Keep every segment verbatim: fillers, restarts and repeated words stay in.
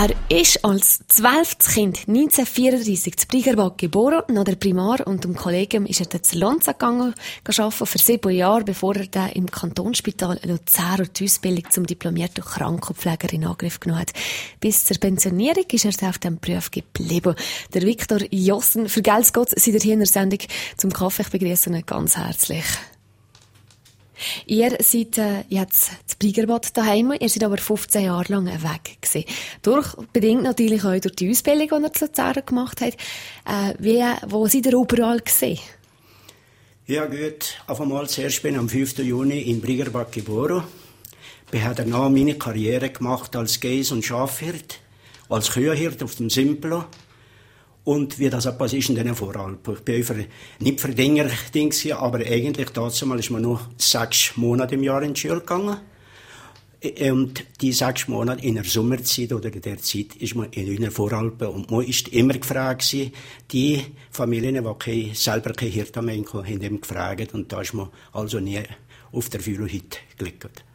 Er ist als zwölftes Kind neunzehnhundertvierunddreissig zu Briegerbad geboren. Nach der Primar und dem Kollegium ist er dann zu Lonza gegangen, arbeiten für sieben Jahre, bevor er dann im Kantonsspital Luzern die Ausbildung zum diplomierten Krankenpfleger in Angriff genommen hat. Bis zur Pensionierung ist er dann auf diesem Beruf geblieben. Der Viktor Jossen, vergelt's Gott, seid ihr hier in der Sendung zum Kaffee. Ich begrüße ihn ganz herzlich. Ihr seid äh, jetzt zu Briegerbad daheim, ihr seid aber fünfzehn Jahre lang weg gewesen. Durch, bedingt natürlich auch durch die Ausbildung, die ihr zu Luzern gemacht habt. Äh, wie, wo seid ihr überall gewesen? Ja gut, auf einmal zuerst bin ich am fünften Juni in Briegerbad geboren. Ich habe danach meine Karriere gemacht als Geiss- und Schafhirt, als Kühenhirt auf dem Simplo. Und wie das etwas ist in diesen Voralpen. Ich bin für, nicht für Dinger, Dings, aber eigentlich dazu mal ist man nur sechs Monate im Jahr in die Schule gegangen. Und die sechs Monate in der Sommerzeit oder in der Zeit ist man in den Voralpen. Und man ist immer gefragt gewesen, die Familien, die keine, selber keine Hirte haben, haben eben gefragt. Und da ist man also nie auf der Führerhütte gelegt.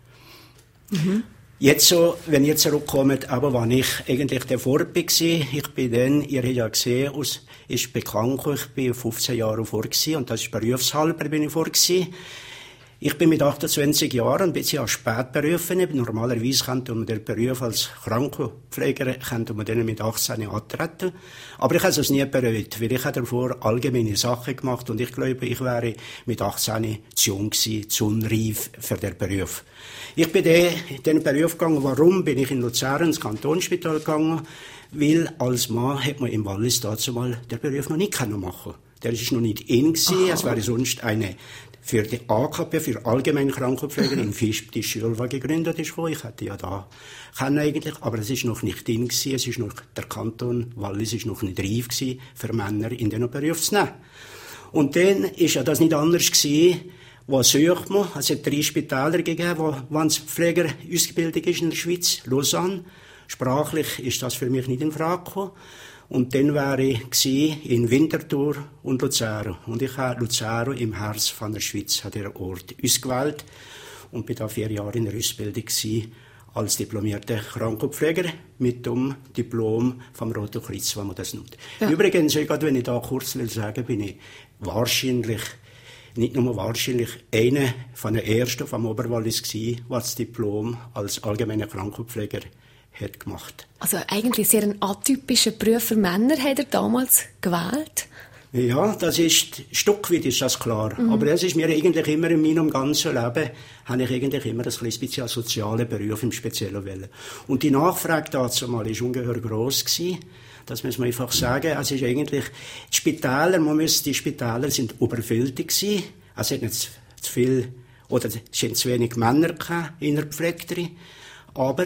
Mhm. Jetzt so, wenn ihr zurückkommt, aber war ich eigentlich der Vorbild gewesen. Ich bin dann, ihr habt ja gesehen, aus, ist bekannt, ich bin fünfzehn Jahre vor gewesen, und das ist berufshalber bin ich vor gewesen. Ich bin mit achtundzwanzig Jahren ein bisschen als Spätberufen. Normalerweise könnte man den Beruf als Krankenpfleger könnte man den mit achtzehn antreten. Aber ich habe es nie bereut, weil ich habe davor allgemeine Sachen gemacht und ich glaube, ich wäre mit achtzehn zu jung gewesen, zu unreif für den Beruf. Ich bin in den Beruf gegangen. Warum bin ich in Luzern ins Kantonsspital gegangen? Weil als Mann hat man im Wallis dazu mal den Beruf noch nicht machen. Der ist noch nicht in gewesen. Es wäre sonst eine für die A K P, für allgemeine Krankenpfleger in Visp, die Schule, die gegründet ist. Ich hätte ja da kennen eigentlich, aber es ist noch nicht in gewesen. Es ist noch, der Kanton Wallis ist noch nicht reif gewesen, für Männer in den Beruf zu nehmen. Und dann ist ja das nicht anders gewesen. Was sucht man? Es hat drei Spitäler gegeben, wo Pfleger ausgebildet ist in der Schweiz. Lausanne. Sprachlich ist das für mich nicht in Frage gekommen. Und dann wäre ich in Winterthur und Luzern. Und ich habe Luzern im Herz von der Schweiz, hat der Ort ausgewählt. Und bin da vier Jahre in der Ausbildung gewesen, als diplomierter Krankenpfleger mit dem Diplom vom Roten Kreuz, wenn man das nennt. Ja. Übrigens, wenn ich da kurz will sagen, bin ich wahrscheinlich, nicht nur wahrscheinlich, einer von den ersten vom Oberwallis gewesen, der das Diplom als allgemeiner Krankenpfleger hat gemacht. Also eigentlich sehr ein atypischer Beruf für Männer hat er damals gewählt? Ja, das ist, Stückweit ist das klar. Mhm. Aber es ist mir eigentlich immer in meinem ganzen Leben, habe ich eigentlich immer ein bisschen als sozialen Beruf im Speziellen wollen. Und die Nachfrage dazu mal ist ungeheuer gross gewesen. Das muss man einfach sagen. Es ist eigentlich, die Spitäler, man muss, die Spitäler sind überfüllt gewesen. Es hat nicht zu viel, oder es sind zu wenig Männer in der Pflege drin. Aber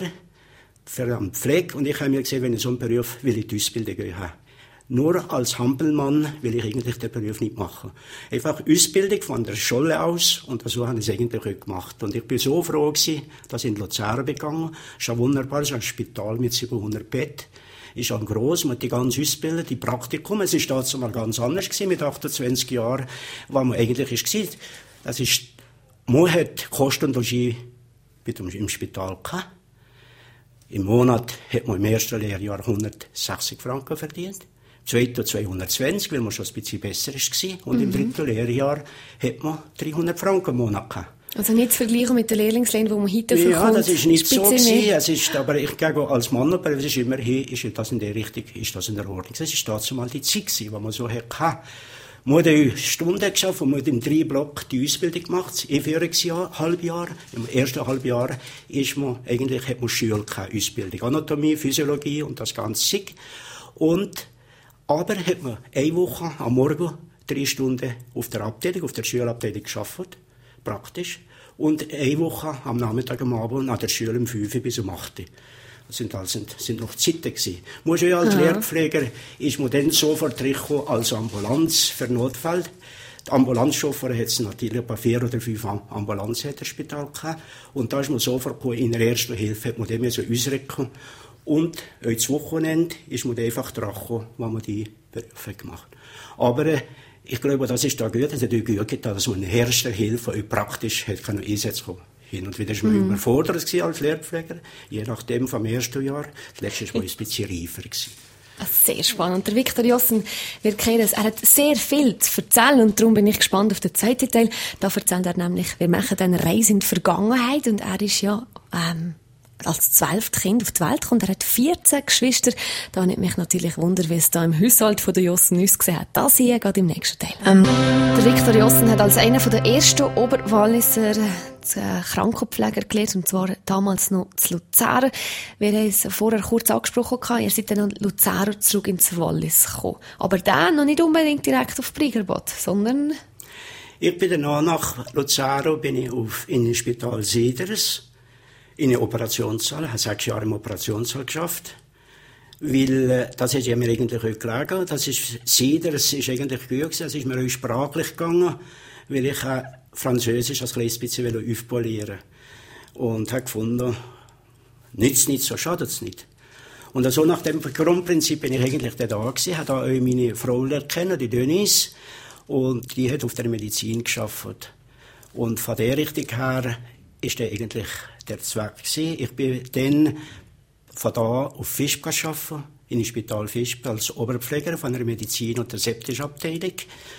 für eine Pflege, und ich habe mir gesehen, wenn ich so einen Beruf will ich die Ausbildung haben. Nur als Hampelmann will ich eigentlich den Beruf nicht machen. Einfach Ausbildung von der Schule aus, und so habe ich es eigentlich auch gemacht. Und ich bin so froh gewesen, dass ich in Luzern begangen. Es ist ein wunderbares ein Spital mit siebenhundert Betten. Ist auch gross, man hat die ganze Ausbildung, die Praktikum. Es ist dazu mal ganz anders gewesen, mit achtundzwanzig Jahren, was man eigentlich ist gewesen. Das ist, man hat Kost und Logis im Spital gehabt. Im Monat hat man im ersten Lehrjahr hundertsechzig Franken verdient. Im zweiten zweihundertzwanzig, weil man schon ein bisschen besser war. Und mhm. im dritten Lehrjahr hat man dreihundert Franken im Monat gehabt. Also nicht zu vergleichen mit der Lehrlingslehre, die man heute verkommt. Ja, das ist nicht so gewesen. Es ist, aber ich glaube, als Mann, aber es ist immerhin, ist das in der Richtung, ist das in der Ordnung. Es ist dazu mal die Zeit gewesen, die man so hatte. Man hat eine Stunde geschafft und man hat im drei Block die Ausbildung gemacht, im Führungsjahr, Halbjahr. Im ersten Halbjahr ist man, eigentlich hat man Schule gehabt, Ausbildung. Anatomie, Physiologie und das ganze Zeug. Und, aber hat man eine Woche am Morgen drei Stunden auf der Abteilung, auf der Schulabteilung gearbeitet, praktisch. Und eine Woche am Nachmittag, am Abend, an der Schule um fünf bis um acht. Das sind, also, sind noch Zeiten gewesen. Muss ja als ja. Lehrpfleger ist man dann sofort reingekommen als Ambulanz für Notfälle. Die Ambulanzchauffeur hat es natürlich ein paar vier oder fünf Ambulanzen in der Spital gehabt. Und da ist man sofort gekommen, in der ersten Hilfe hat man dem so ausrücken. Und das Wochenende ist man einfach dran gekommen, wenn man die Berufe gemacht hat. Aber äh, ich glaube, das ist da gut, es hat auch gut getan, dass man in der ersten Hilfe auch praktisch hat einsetzen können. Hin und wieder war man mm. überfordert als Lehrpfleger, je nachdem vom ersten Jahr. Letztes Mal war es ein bisschen reifer. Sehr spannend. Der Viktor Jossen, wir kennen es, er hat sehr viel zu erzählen und darum bin ich gespannt auf den zweiten Teil. Da erzählt er nämlich, wir machen eine Reise in die Vergangenheit und er ist ja ähm, als zwölftes Kind auf die Welt gekommen. Er hat vierzehn Geschwister. Da nimmt mich natürlich Wunder, wie es da im Haushalt von der Jossen ausgesehen hat. Das hier geht im nächsten Teil. Ähm, der Viktor Jossen hat als einer der ersten Oberwalliser Krankenpfleger gelernt, und zwar damals noch zu Luzern. Wir haben es vorher kurz angesprochen, ihr seid dann an Luzern zurück ins Wallis gekommen. Aber dann noch nicht unbedingt direkt auf Briegerbad, sondern... Ich bin dann nach Luzern bin ich auf, in das Spital Sieders, in eine Operationssaal. Ich habe sechs Jahre im Operationssaal geschafft. Weil, das hat ja mir eigentlich auch gelegen. Das ist, Sieders ist eigentlich gut gewesen. Es ist mir auch sprachlich gegangen, weil ich äh, Französisch als kleines bisschen aufpolieren wollte. Und habe gefunden, nützt nicht, so schadet es nicht. Und also nach dem Grundprinzip bin ich eigentlich da gewesen, habe da auch meine Frau kennen, die Denise, und die hat auf der Medizin gearbeitet. Und von der Richtung her ist der eigentlich der Zweck gewesen. Ich bin dann von da auf Visp gearbeitet, in dem Spital Visp als Oberpfleger von der Medizin- und der Septischabteilung.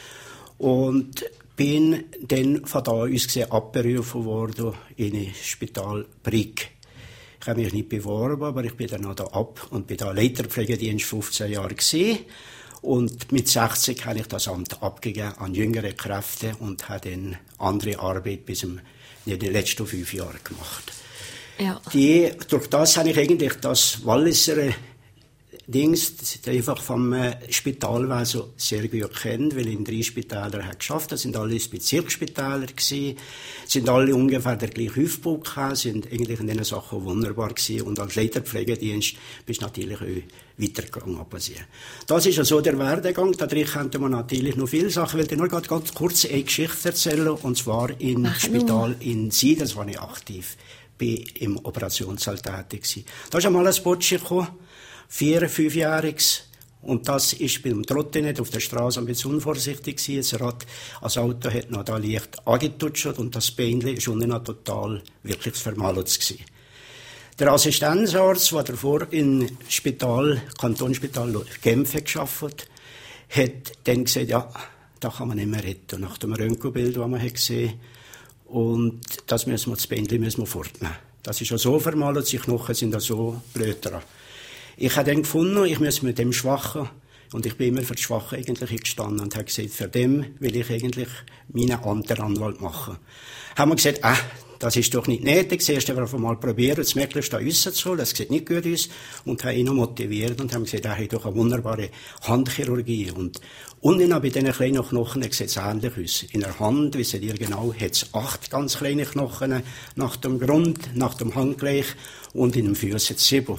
Und bin dann von da aus gesehen abberufen worden in das Spital Brig. Ich habe mich nicht beworben, aber ich bin dann noch da ab und bin da Leiterpflegedienst fünfzehn Jahre gewesen. Und mit sechzig habe ich das Amt abgegeben an jüngere Kräfte und habe dann andere Arbeit bis in den letzten fünf Jahren gemacht. Ja. Die, durch das habe ich eigentlich das Walliser Dings, das ist einfach vom äh, Spitalwesen sehr gut kennt, weil ich in drei Spitälern habe geschafft. Das sind alle Bezirksspitäler gewesen, sind alle ungefähr der gleiche Aufbau gehabt, sind eigentlich in diesen Sachen wunderbar gewesen. Und als Leiterpflegedienst bist du natürlich auch weitergegangen. Das ist ja so der Werdegang. Dadurch könnte man natürlich noch viele Sachen, ich will dir nur ganz, ganz kurz eine Geschichte erzählen, und zwar im Ach, Spital in Sieders war ich aktiv, bin im Operationssaal tätig gewesen. Da ist einmal ein Botsch gekommen, vier-, fünfjähriges. Und das ist beim Trottinett auf der Straße ein bisschen unvorsichtig gewesen. Das Rad, das Auto hat noch da leicht angetutscht und das Beinchen ist unten noch total wirklich vermalzt gewesen. Der Assistenzarzt, der davor im Spital, Kantonsspital Genf gearbeitet hat, hat dann gesagt, ja, da kann man nicht mehr retten. Nach dem Röntgenbild, das man hat gesehen, und das müssen wir, das Beinchen müssen wir fortnehmen. Das ist ja so vermalzt, die Knochen sind ja so blöd dran. Ich habe dann gefunden, ich muss mit dem Schwachen, und ich bin immer für die Schwachen eigentlich gestanden und habe gesagt, für dem will ich eigentlich meinen Amteranwalt machen. Haben wir gesagt, ah, das ist doch nicht nötig, zuerst einfach mal probieren, das Mädchen da rauszuholen, das sieht nicht gut aus, und haben ihn noch motiviert und haben gesagt, er hat doch eine wunderbare Handchirurgie. Und unten bei diesen kleinen Knochen sieht es ähnlich aus. In der Hand, wisst ihr genau, hat es acht ganz kleine Knochen nach dem Grund, nach dem Handgelenk, und in den Füßen sieben.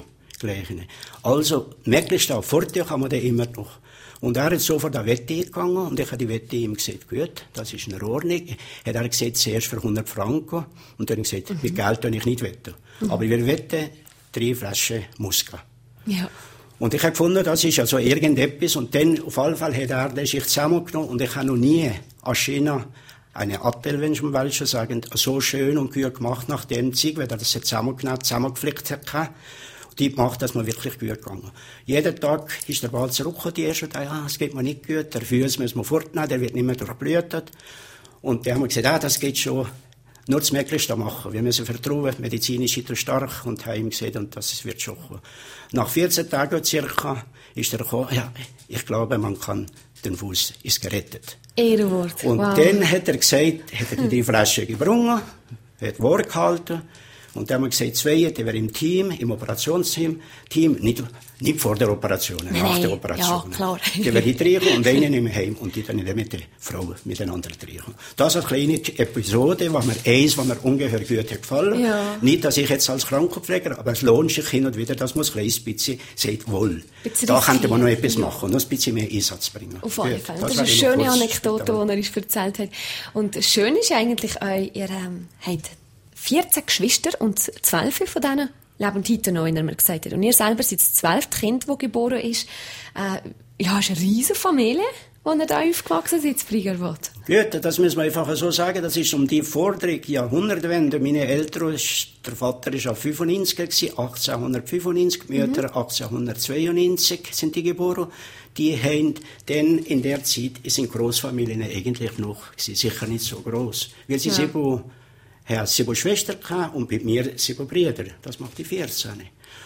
Also, möglichst auch Vorteil kann man den immer noch. Und er hat sofort eine Wette gegangen, und ich habe die Wette ihm gesagt, gut, das ist in Ordnung. Hat er gesagt, zuerst für hundert Franken, und dann gesagt, mhm. mit Geld kann ich nicht wetten. Mhm. Aber wir wetten drei Flaschen Muskat. Ja. Und ich habe gefunden, das ist also irgendetwas, und dann, auf alle Fälle hat er das sich zusammengenommen, und ich habe noch nie an China eine Attel, wenn ich mal welche sagen, so schön und gut gemacht nach dem Zeug, weil er das zusammengenommen, zusammengeflickt hat. Die macht, dass man wirklich gut gegangen. Jeden Tag ist der Ball zurückgekommen, die erste Tag, ah, es geht mir nicht gut, der Fuß müssen wir fortnehmen, der wird nicht mehr durchblutet. Und dann haben wir gesagt, ah, das geht schon, nur das Möglichste machen. Wir müssen vertrauen, medizinisch ist er stark, und haben ihm gesagt, und das wird schon kommen. Nach vierzehn Tagen circa ist er gekommen, ja, ich glaube, man kann, den Fuß ist gerettet. Ehrenwort. Und wow. Dann hat er gesagt, hat er die Flasche gebrungen, hat Wort gehalten. Und dann haben wir gesagt, zwei, die wäre im Team, im Operationsteam, Team, nicht, nicht vor der Operation, Nein, nach der Operation. Ja, klar. Die wäre hier und einen nehmen heim, und die dann mit der Frau miteinander trinken. Das ist eine kleine Episode, was mir eins, was mir ungeheuer gut hat gefallen. Ja. Nicht, dass ich jetzt als Krankenpfleger, aber es lohnt sich hin und wieder, dass man ein kleines bisschen sagt, wohl. Bisschen da könnte man noch etwas ja. machen, noch ein bisschen mehr Einsatz bringen. Auf alle Fälle. Das, das ist eine schöne Anekdote, die er uns erzählt hat. Und schön ist eigentlich auch, ihr ähm, habt vierzehn Geschwister, und zwölf von denen leben heute noch, wie er mir gesagt hat. Und ihr selber seid das zwölfte Kind, das geboren ist. Äh, ja, ist eine riesige Familie. als ihr da aufgewachsen seid, in Briegerbad? Gut, das muss man einfach so sagen. Das ist um die vordere Jahrhundertwende. Meine Eltern, der Vater war auf fünfundneunzig, achtzehnhundertfünfundneunzig, die Mutter mhm. achtzehnhundertzweiundneunzig sind die geboren. Die haben dann in der Zeit sind Großfamilien eigentlich noch, sicher nicht so groß. Weil sie ja. sieben, ja, sieben Schwestern hatten und bei mir sieben Brüder. Das macht die vierzehn.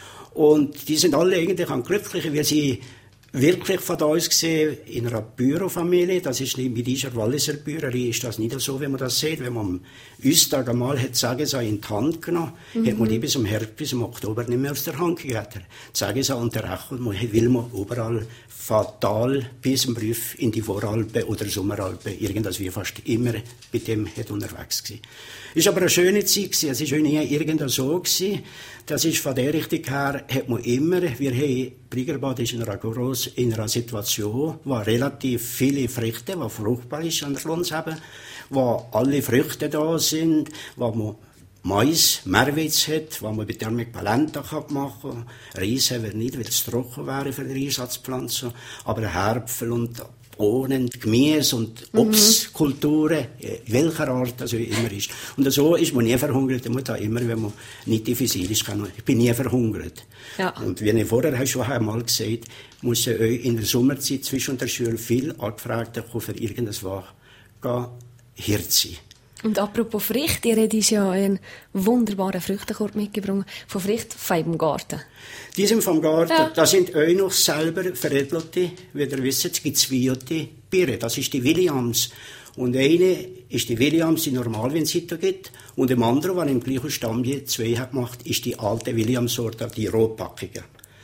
Und die sind alle eigentlich am glücklichen, weil sie wirklich von uns gesehen in einer Bürofamilie, das ist nicht mit dieser Walliser Bäuerei, ist das nicht so, wie man das sieht. Wenn man am Üstag einmal hat Sagesaa in die Hand genommen, mhm. hat man die bis im Herbst, bis im Oktober nicht mehr aus der Hand gegeben. Sagesaa und der Rechel will man überall fatal bis im Brief in die Voralpen oder Sommeralpen, irgendwas wie fast immer bei dem hat unterwegs gewesen. Es war aber eine schöne Zeit gewesen. Es war nie irgendwas so gewesen. Das ist von der Richtung her, hat man immer, wir haben, Briegerbad ist in einer, gross, in einer Situation, wo relativ viele Früchte, wo fruchtbar ist an der Landshaben, wo alle Früchte da sind, wo man Mais, Mehrwitz hat, wo man mit der Polenta machen kann. Reis haben wir nicht, weil es trocken wäre für die Einsatzpflanzen. Aber Herbel und Bohnen, Gemüse und Obstkulturen, mhm. welcher Art das immer ist. Und so ist man nie verhungert. Man da immer, wenn man nicht diffizil ist, kann. Ich bin nie verhungert. Ja. Und wie ich vorher schon einmal gesagt, muss ich euch in der Sommerzeit zwischen der Schule viel angefragt haben, für irgendwas gehen, Hirt sein. Und apropos Früchte, ihr habt ja einen wunderbaren Früchtekorb mitgebracht, von Früchten vom Garten. Die sind vom Garten. Ja. Das sind euch noch selber veredelte, wie ihr wisst, es gibt zwei Biere. Das ist die Williams. Und eine ist die Williams, die normal, wenn es heute gibt. Und dem anderen, der im gleichen Stamm die zwei hat gemacht, ist die alte Williams-Sorte, die Rotbackige.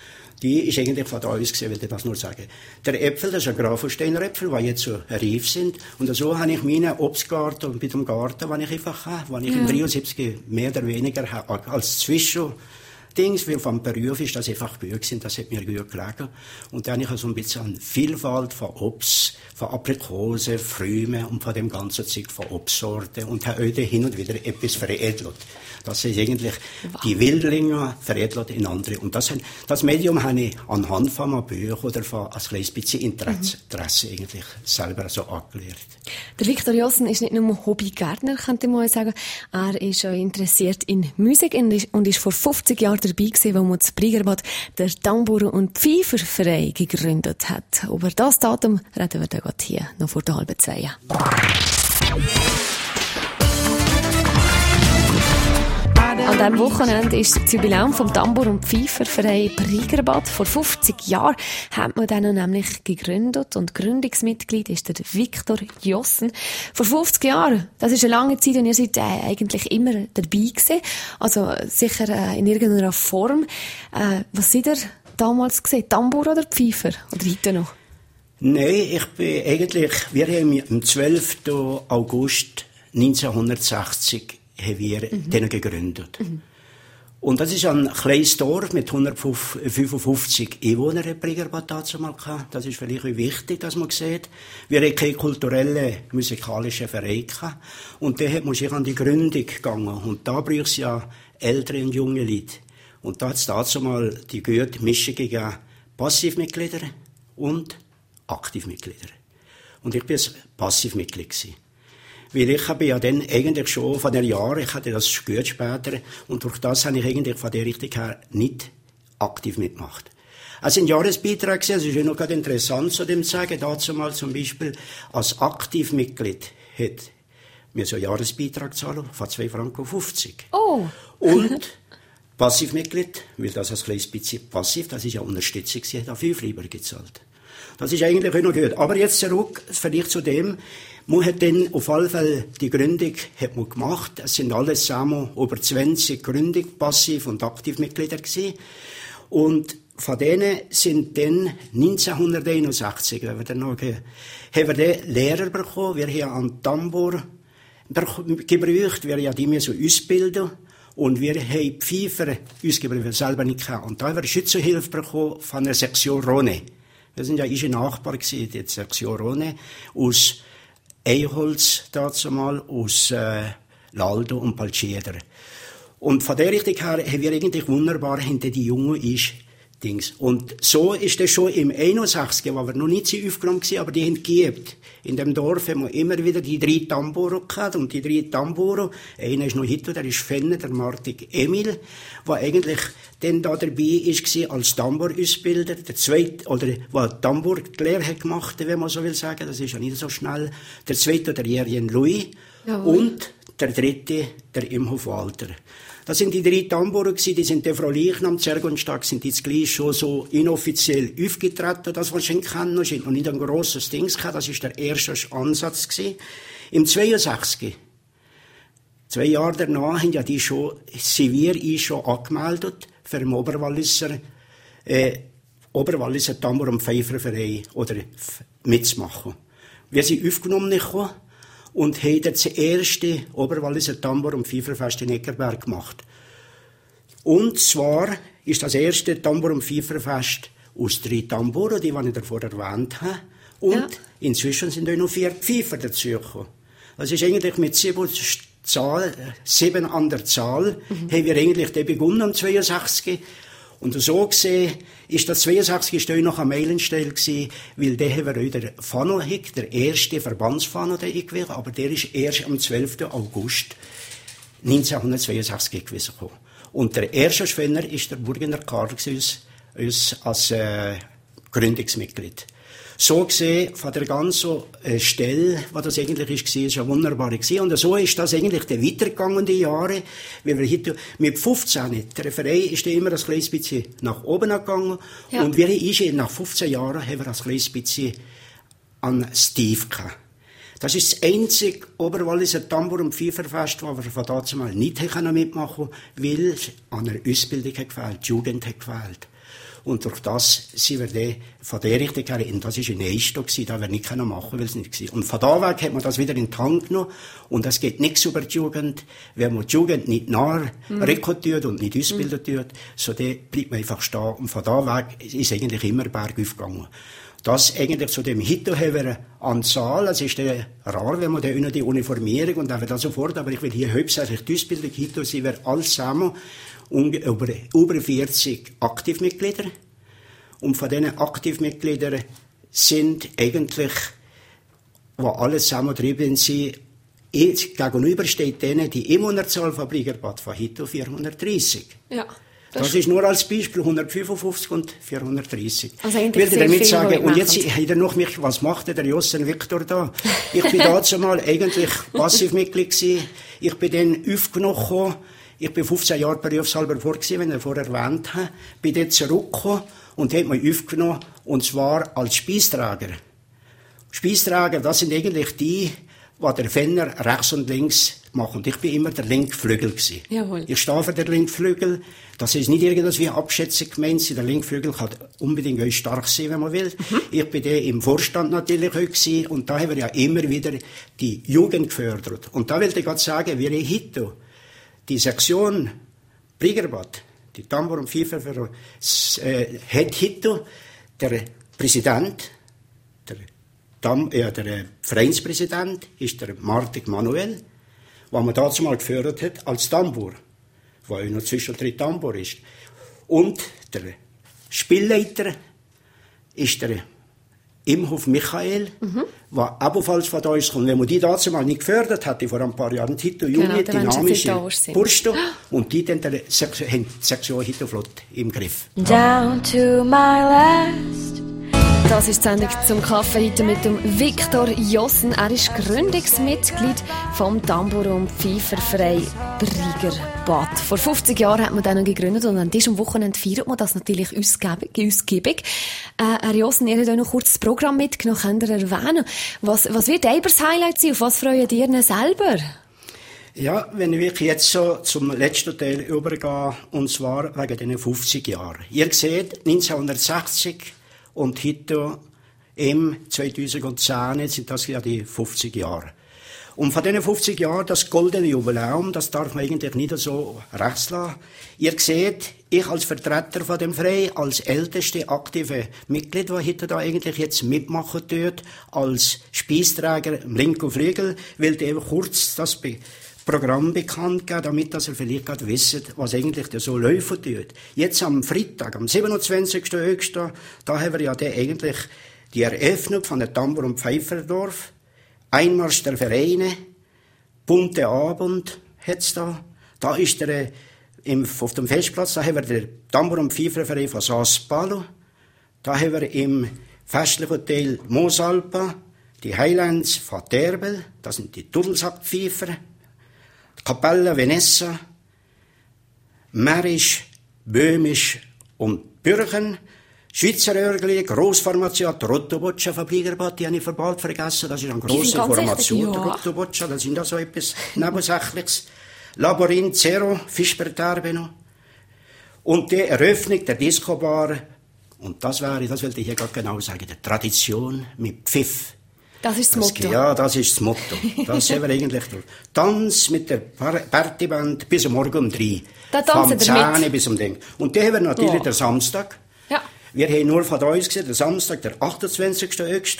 Die ist eigentlich von uns gesehen, will ich das nur sagen. Der Äpfel, das ist ein Grafensteiner Äpfel, die jetzt so reif sind. Und so habe ich meinen Obstgarten und bei dem Garten, den ich einfach habe, den ich ja. im dreiundsiebzig mehr oder weniger habe, als Zwischendings, weil vom Beruf ist das einfach Böck sind, das hat mir gut gelegen. Und dann habe ich also ein bisschen eine Vielfalt von Obst, von Aprikosen, Frümen und von dem ganzen Zeug von Obstsorten und habe heute hin und wieder etwas veredelt. Das ist eigentlich wow. die Wildlinge veredelt in andere. Und das, das Medium habe ich anhand von einem Buch oder von ein kleines bisschen Interesse, Interesse mhm. eigentlich selber so angelernt. Der Viktor Jossen ist nicht nur Hobbygärtner, könnte man sagen. Er ist auch interessiert in Musik und ist vor fünfzig Jahren dabei gewesen, wo man das Briegerbad der Tambour- und Pfeiferverein gegründet hat. Über das Datum reden wir dann hier noch vor der halben zwei. An diesem Wochenende ist das Jubiläum vom Tambour- und Pfeiferverein Briegerbad. Vor fünfzig Jahren hat man den nämlich gegründet und Gründungsmitglied ist der Viktor Jossen. Vor fünfzig Jahren, das ist eine lange Zeit und ihr seid äh, eigentlich immer dabei gewesen. Also sicher äh, in irgendeiner Form. Äh, was seid ihr damals gesehen? Tambour oder Pfeifer? Oder heute noch? Nein, ich bin eigentlich, wir haben am zwölften August neunzehnhundertsechzig haben wir mhm. den gegründet. Mhm. Und das ist ein kleines Dorf mit hundertfünfundfünfzig Einwohnern, hat Briegerbad dazu mal gehabt. Das ist vielleicht wichtig, dass man sieht. Wir hatten keine kulturelle, musikalische Verein gehabt. Und da hat man sich an die Gründung gegangen. Und da braucht es ja ältere und junge Leute. Und da hat es dazu mal die gute Mischung gegeben, Passivmitglieder und Aktivmitglieder. Und ich bin ein Passivmitglied gewesen. Weil ich habe ja dann eigentlich schon von den Jahren, ich hatte das gehört später, und durch das habe ich eigentlich von der Richtung her nicht aktiv mitgemacht. Also ein Jahresbeitrag, das ist ja noch gerade interessant zu dem zu sagen, dazu mal zum Beispiel als Aktivmitglied hat mir so einen Jahresbeitrag zahlen von zwei Franken fünfzig. Oh! Und Passivmitglied, weil das ein kleines bisschen passiv, das ist ja Unterstützung, sie hat auch fünf lieber gezahlt. Das ist eigentlich auch noch gut. Aber jetzt zurück, vielleicht zu dem, man hat dann auf alle Fälle die Gründung hat man gemacht. Es sind alles zusammen über zwanzig Gründung, Passiv- und Aktivmitglieder gewesen. Und von denen sind dann neunzehnhunderteinundsechzig, wenn wir dann noch, haben wir dann Lehrer bekommen. Wir haben einen Tambour gebraucht, wir haben die so ausbilden. Und wir haben Pfeifer ausgebildet, wir selber nicht hatten. Und da haben wir Schützenhilfe bekommen von der Sektion Rhone. Wir sind ja ein Nachbar gewesen, die Sektion Rhone, aus Eichholz dazu mal, aus äh, Laldo und Palcieder. Und von der Richtung her haben wir eigentlich wunderbar hinter die Jungen ist Dings. Und so ist das schon im einundsechzig, wo wir noch nicht so aufgenommen waren, aber die haben geübt. In dem Dorf haben wir immer wieder die drei Tamburo gehabt, und die drei Tamburo, einer ist noch heute, der ist Fenner, der Martin Emil, der eigentlich dann da dabei ist, als Tamburausbilder, der zweite, oder, der Tambur die Lehre hat gemacht, wenn man so will sagen, das ist ja nicht so schnell, der zweite, der Jerjen Louis, Jawohl. Und der dritte, der Imhof Walter. Das sind die drei Tamboure gewesen, die sind der Frau Leichnam, Zergonstag, sind jetzt gleich schon so inoffiziell aufgetreten, das, was ich kennen, ist noch nicht ein grosses Ding gehabt, das ist der erste Ansatz gewesen. Im zweiundsechzig, zwei Jahre danach, haben ja die schon, sie wir ich schon angemeldet, für den Oberwalliser, äh, Oberwalliser Tambour- und Pfeiferverein, oder mitzumachen. Wir sind aufgenommen gekommen, und haben das erste Oberwalliser Tambor- und Pfeiferfest in Eckerberg gemacht. Und zwar ist das erste Tambor- und Pfeiferfest aus drei Tamboren, die ich davor erwähnt habe. Und ja. inzwischen sind auch noch vier Pfeifer dazugekommen. Das ist eigentlich mit sieben, Zahl, sieben an der Zahl, mhm. haben wir eigentlich begonnen am zweiundsechzig. Und so gesehen ist das zweiundsechzig ist noch ein Meilenstein gewesen, weil der haben wir auch der Fano hat, der erste Verbandsfano, der ich gewesen, aber der ist erst am zwölften August neunzehnhundertzweiundsechzig gewesen. Und der erste Schwenner ist der Burgener Karl gewesen, als, als äh, Gründungsmitglied. So gesehen, von der ganzen äh, Stelle, was das eigentlich ist, war, ist ja wunderbar gewesen. Und so ist das eigentlich der weitergegangene Jahre, weil wir heute, mit fünfzehn, der Verein ist immer ein kleines bisschen nach oben gegangen. Ja. Und wir ist nach fünfzehn Jahren, haben wir ein kleines bisschen an Steve gehabt. Das ist das einzige Oberwalliser Tambor- und Pfeiferfest, das wir von damals nicht mitmachen konnten, weil an einer Ausbildung hat gefehlt, die Jugend hat gefehlt. Und durch das sind wir dann von der Richtung her, und das war in Eisto, da wir nicht machen können, weil es nicht war. Und von da weg hat man das wieder in die Hand genommen, und es geht nichts über die Jugend. Wenn man die Jugend nicht nahe mhm. rekrutiert und nicht ausbildet mhm. so dann bleibt man einfach stehen. Und von da weg ist eigentlich immer bergauf gegangen. Das eigentlich zu dem Hito haben wir an Zahl, es ist dann rar, wenn man da die Uniformierung und einfach da sofort, aber ich will hier hauptsächlich die Ausbildung, Hito sind wir alles zusammen, über, über vierzig Aktivmitglieder. Und von diesen Aktivmitgliedern sind eigentlich, die alle zusammen drin sind, gegenüber steht denen die Einwohnerzahl von Briegerbad von Hito vierhundertdreissig. Ja. Das, das ist nur als Beispiel hundertfünfundfünfzig und vierhundertdreissig. Also ich will damit sagen, und jetzt hat er noch mich, was macht der Jossen Viktor da? Ich bin dazu mal eigentlich Passivmitglied gewesen. Ich bin dann aufgenommen. Ich bin fünfzehn Jahre berufshalber vor gewesen, wenn ich vorher erwähnt habe. Bin dann zurückgekommen und hat mich aufgenommen, und zwar als Speisträger. Speisträger, das sind eigentlich die, die der Fenner rechts und links machen. Und ich bin immer der Linkflügel gewesen. Jawohl. Ich stehe für den Linkflügel. Das ist nicht irgendwas wie Abschätzung gemeint. Der Linkflügel kann unbedingt auch stark sein, wenn man will. Mhm. Ich bin der im Vorstand natürlich auch gewesen, und da haben wir ja immer wieder die Jugend gefördert. Und da will ich gerade sagen, wir heute die Sektion Briegerbad, die Tambor- und Pfeifer, äh, hat heute der Präsident, der, Tam, äh, der Vereinspräsident, ist der Martin Manuel, was man dazu mal gefördert hat als Tambor, wo noch zwischendrin Tambor ist. Und der Spielleiter ist der Imhof Michael, mhm. der ebenfalls von uns kommt. Wenn man die dazu mal nicht gefördert hätte, vor ein paar Jahren, Hito Juni, genau, dynamische Burschen, und die dann die Sektion Hito Flott im Griff. Down to my last. Das ist die Sendung zum Kaffee heute mit dem Viktor Jossen. Er ist Gründungsmitglied vom Tambor- und Pfeiferverein Briegerbad. Vor fünfzig Jahren hat man den gegründet, und an diesem Wochenende feiert man das natürlich ausgiebig. Äh, Herr Jossen, ihr habt euch noch kurz das Programm mitgenommen, könnt ihr erwähnen. Was, was wird Eibers Highlight sein? Auf was freuen ihr selber? Ja, wenn ich jetzt so zum letzten Teil übergehe, und zwar wegen den fünfzig Jahren. Ihr seht, neunzehnhundertsechzig und heute im zweitausendzehn sind das ja die fünfzig Jahre. Und von diesen fünfzig Jahren, das goldene Jubiläum, das darf man eigentlich nicht so rechts lassen. Ihr seht, ich als Vertreter von dem Verein, als älteste aktive Mitglied, das heute da eigentlich jetzt mitmachen tut, als Speisträger im linken Flügel, will ich eben kurz das Programm bekannt gegeben, damit dass ihr vielleicht gerade wisst, was eigentlich da so laufen tut. Jetzt am Freitag, am siebenundzwanzigsten August, da haben wir ja dann eigentlich die Eröffnung von der Tambur- und Pfeiferdorf, Einmarsch der Vereine, bunte Abend hat's da. Da ist der, im, auf dem Festplatz, da haben wir den Tambur- und Pfeiferverein von Sas Palo. Da haben wir im festlichen Hotel Mosalpa die Highlands von Terbel, das sind die Dudelsackpfeifer, die Kapelle Venessa, Mährisch, Böhmisch und Bürgen, Schweizer Örgli, Grossformation, die Rottoboccia von Briegerbad, die habe ich bald vergessen, das ist eine grosse Formation, die Rottoboccia, das sind also etwas Nebensächliches. Laborin, Zero, Fischberterbeno. Und die Eröffnung der Disco-Bar, und das wäre, das wollte ich hier gerade genau sagen, die Tradition mit Pfiff. Das ist das Motto. Das, ja, das ist das Motto. Das haben wir eigentlich. Tanz mit der Partyband bis morgen um drei. Da tanzen wir mit. Bis um den. Und die haben wir natürlich ja. den Samstag. Ja. Wir haben nur von uns gesehen, der Samstag, der achtundzwanzigsten August.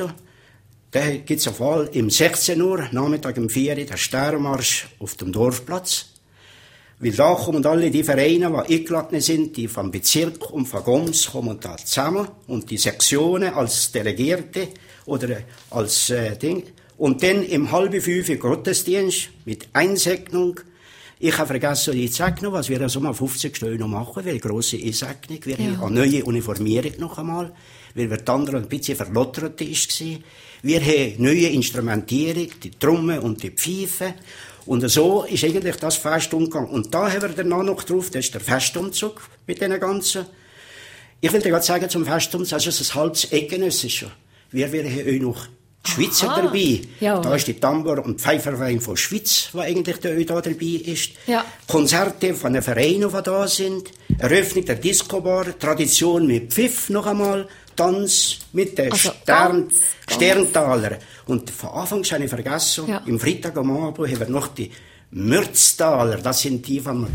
Da gibt es auf Wahl um sechzehn Uhr, Nachmittag um vier Uhr, der Sternmarsch auf dem Dorfplatz. Weil da kommen alle die Vereine, die eingeladen sind, die vom Bezirk und von Goms, kommen da zusammen. Und die Sektionen als Delegierte oder als äh, Ding. Und dann im halben fünf Gottesdienst mit Einsegnung. Ich habe vergessen, die Segnung, was wir also am fünfzigsten noch machen, weil grosse Einsegnung. Wir ja. haben eine neue Uniformierung noch einmal, weil wir die anderen ein bisschen verlottert war. Wir haben neue Instrumentierung, die Trommel und die Pfeife. Und so ist eigentlich das Fest umgegangen. Und da haben wir dann noch drauf, das ist der Festumzug mit den ganzen. Ich will dir gerade sagen, zum Festumzug, das ist ein halbes Eidgenössische. Wir haben auch noch die Schweizer Aha. dabei. Ja. Da ist die Tambur- und Pfeiferverein von Schweiz, der eigentlich da, da dabei ist. Ja. Konzerte von den Vereinen, die da sind. Eröffnung der Disco-Bar. Tradition mit Pfiff noch einmal. Tanz mit den also Stern, ganz, Sterntaler. Ganz. Und von Anfang habe ich vergessen, ja. im Freitag am Abend haben wir noch die Mürztaler. Das sind die vom,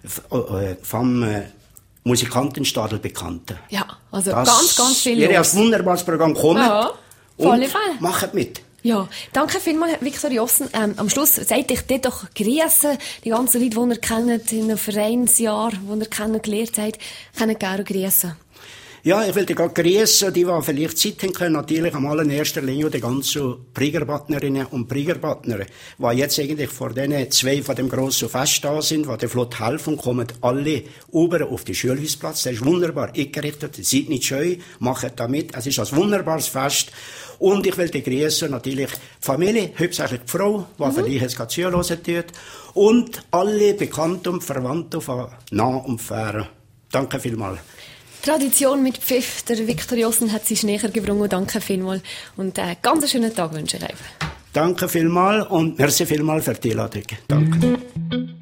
äh, vom äh, Musikantenstadel Bekannten. Ja, also das ganz, ganz viel. Ihr habt ein wunderbares Programm kommen. Ja, volle Fälle. Macht mit. Ja, danke vielmals, Viktor Jossen. Ähm, am Schluss seid ich dir doch grüßen. Die ganzen Leute, die ihr kennt, in einem Vereinsjahr, die ihr kennengelernt habt, können gerne grüßen. Ja, ich will dich gerade grüßen, die, die vielleicht Zeit haben können, natürlich am allerersten Linie die ganzen Briegerbatnerinnen und Briegerbatner, die jetzt eigentlich vor diesen zwei von dem grossen Fest da sind, die der Flott helfen, kommen alle über auf den Schulhausplatz. Der ist wunderbar eingerichtet, seid nicht scheu, macht da mit. Es ist ein wunderbares Fest. Und ich will dich grüßen, natürlich die Familie, hauptsächlich die Frau, die mhm. für dich jetzt gerade zuhören tut, und alle Bekannten und Verwandten von nah und fern. Danke vielmals. Tradition mit Pfiff. Der Viktor Jossen hat sich näher gebrungen. Danke vielmals. Und einen ganz schönen Tag wünsche ich euch. Danke vielmals und merci vielmals für die Einladung. Danke.